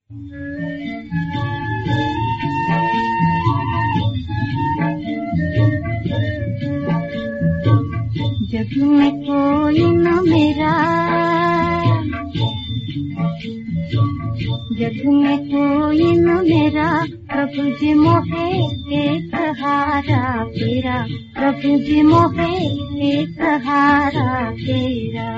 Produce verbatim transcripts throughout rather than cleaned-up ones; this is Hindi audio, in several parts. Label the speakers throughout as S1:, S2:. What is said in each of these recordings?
S1: जग में कोई न मेरा, जग में कोई न मेरा, प्रभु जी मोहे एक सहारा तेरा, प्रभु जी मोहे एक सहारा तेरा।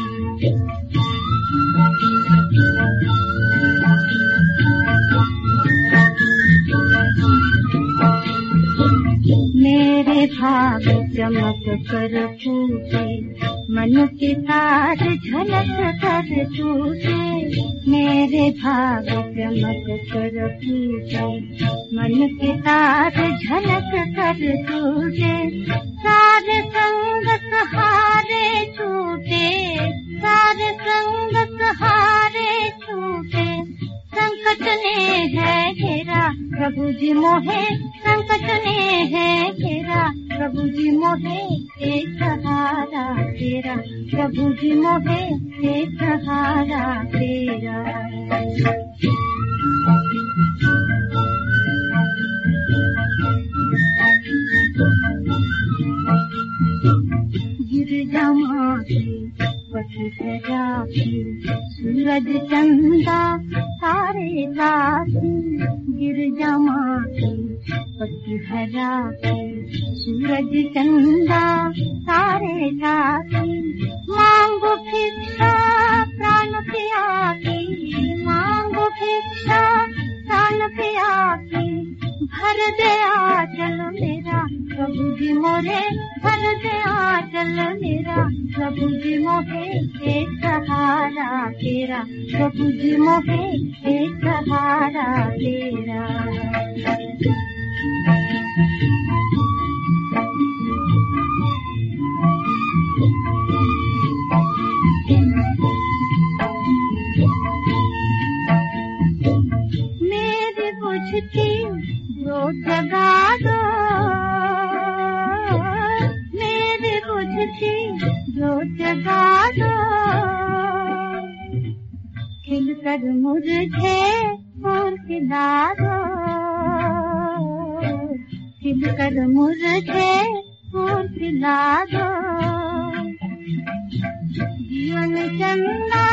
S1: मेरे भाग चमक कर फूटे, मन के तार झलक कर टूटे। मेरे भाग चमक कर फूटे, मन के तार झलक कर टूटे। सारे संग सहारे छूटे, सारे संग सहारे छूटे। संकट ने है घेरा, प्रभु जी मोहे संकट ने है घेरा। प्रभु जी मोहे एक सहारा तेरा, प्रभु जी मोहे एक सहारा तेरा। गिर जामाती पथरा सूरज चंदा सारे साथी। गिर जामाती पथरा सूरज चंदा सारे साथी। मांगो भिक्षा प्राण पिया की, मांगो भिक्षा प्राण पिया की। भर दे आंचल मेरा प्रभु जी मोरे, भर दे आंचल मेरा प्रभु जी मोहे एक सहारा तेरा, प्रभु जी मोहे एक सहारा तेरा। मेरी बुझती जोत जगा दो, मेरी बुझती जोत जगा दो। खिल कर मुझे फूल खिला दो, खिल कर मुझे फूल खिला दो। जीवन चंदा